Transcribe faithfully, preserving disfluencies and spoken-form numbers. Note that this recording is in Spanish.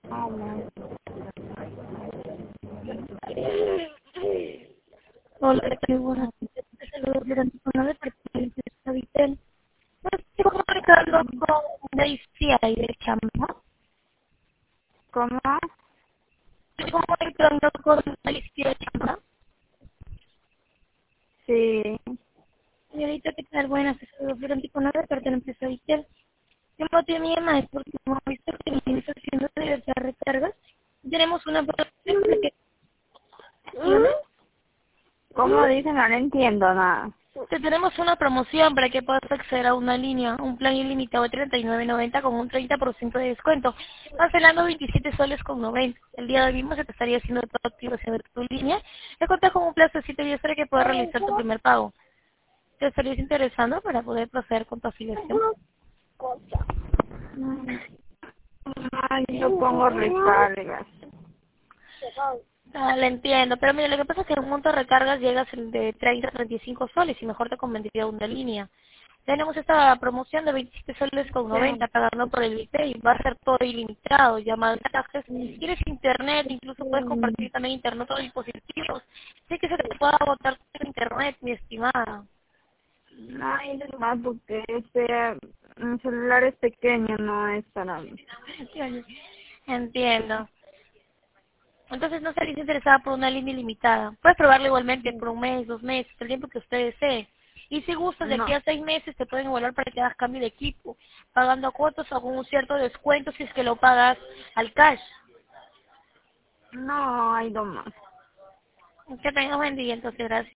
Hola. Hola, ¿qué tal? Buenas noches. Te saludo durante una vez para que empiece Vitel. Me estoy comunicando con Daisy ahí de Chamba. ¿Cómo? Estoy comunicando con Daisy de Chamba. Sí. Señorita, ¿qué tal? Buenas, te saludo durante una vez para que empiece Vitel. El motivo de mi llamada es porque hemos visto que vienes haciendo diversas recargas. Tenemos una promoción para que... ¿Cómo dicen? No le entiendo nada. Te tenemos una promoción para que puedas acceder a una línea, un plan ilimitado de treinta y nueve noventa con un treinta por ciento de descuento, cancelando veintisiete soles con noventa. El día de hoy mismo se te estaría haciendo toda la activación de tu línea. Te cuentas con un plazo de siete días para que puedas realizar tu primer pago. ¿Te estarías interesando para poder proceder con tu afiliación? Ay, yo pongo recargas. Ah, lo entiendo, pero mira, lo que pasa es que en un monto de recargas llegas de treinta a treinta y cinco soles y mejor te convendría una línea. Tenemos esta promoción de veintisiete soles con noventa pagando por el Bipay. Va a ser todo ilimitado, llamadas, mensajes. Si quieres internet, incluso puedes compartir también internet con dispositivos. Sé que se te pueda agotar tu internet, mi estimada. Ay, es más porque este mi celular es pequeño, no es para mí. Entiendo. Entonces no estarías interesada por una línea ilimitada. Puedes probarla igualmente por un mes, dos meses, el tiempo que usted desee. Y si gustas, de aquí No, a seis meses te pueden evaluar para que hagas cambio de equipo, pagando a cuotas o con un cierto descuento si es que lo pagas al cash. no hay más. Que tengas buen día, entonces gracias.